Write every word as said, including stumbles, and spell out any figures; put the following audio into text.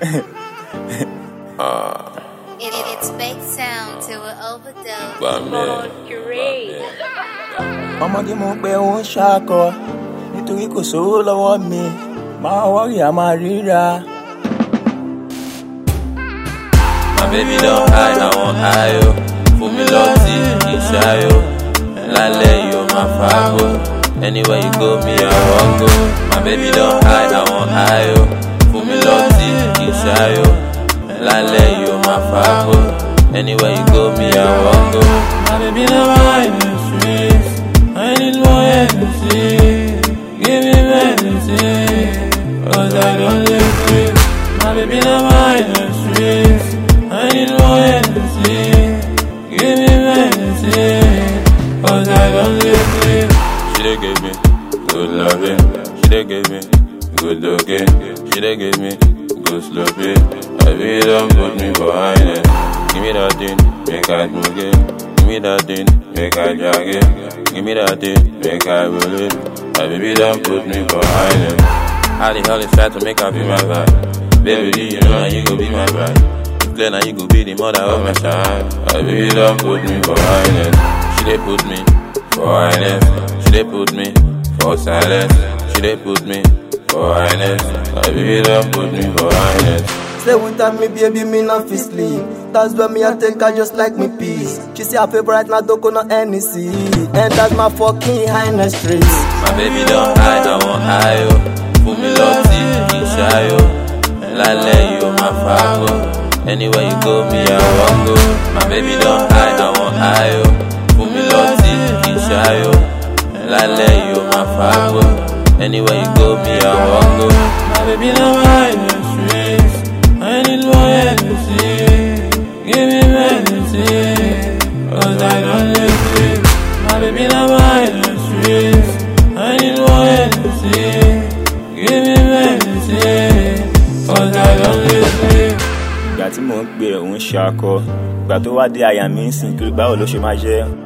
uh, It, it, it's fake sound to an overdose. Ọmọdé mo pé ó ń ṣákọ nítorí kò sówó lọ́wọ́ mi máa wọ́rì á máa ríra. My baby don't hide, I want high, yo. Fún mi lọ́tí, kì í ṣáyó. Lálẹ́ yóò máa fàágò. Anywhere you go, me I won't go. My baby don't hide, I want high, yo. Fún mi lọ́tí, kì í ṣáyó. Lálẹ́ yóò máa fàágò. Anywhere you go, me I won't go. My baby never hide the streets. I need more energy. Give me medicine, cause I don't live free. My baby never hide the streets. I need more energy. Give me medicine, cause I don't live free. She dey give me good loving. She dey give me good looking. She dey give me good sloppy. I really don't put me behind it. Give me that thing, make I move it. Give me that thing, make I drag it. Give me that thing, make I roll it. My baby don't put me behind it. How the hell is try to make her be my vibe? Baby, you know you go be my bride. Clear now you go be the mother of my child. My baby don't put me behind it. She dey put me for highness. She dey put me for silence. She dey put me for highness. My baby don't put me behind it. Say one time me baby me not fit sleep. That's when me I take her just like me peace. She say her favorite na doko no N E C. And that's my fucking highness streets. My baby don't hide, I want high, yo. Fún mi lọ́tí, kì í ṣáyó. Lálẹ́ yóò máa fàágò. Anywhere you go, me I won't go. My baby don't hide, I want high, yo. Fún mi lọ́tí, kì í ṣáyó. Lálẹ́ yóò máa fàágò. Anywhere you go, me I won't go. My baby never hide the streets. I need more energy. Give me medicine, cause I don't live free. My baby never hide the streets. I need more energy. Give me medicine, cause I don't live free. Ìgbà tí mò ń pè òun ṣakọ ìgbà tó wá dé àyà mi ń sìn kiri báwo ló ṣe máa jẹ́.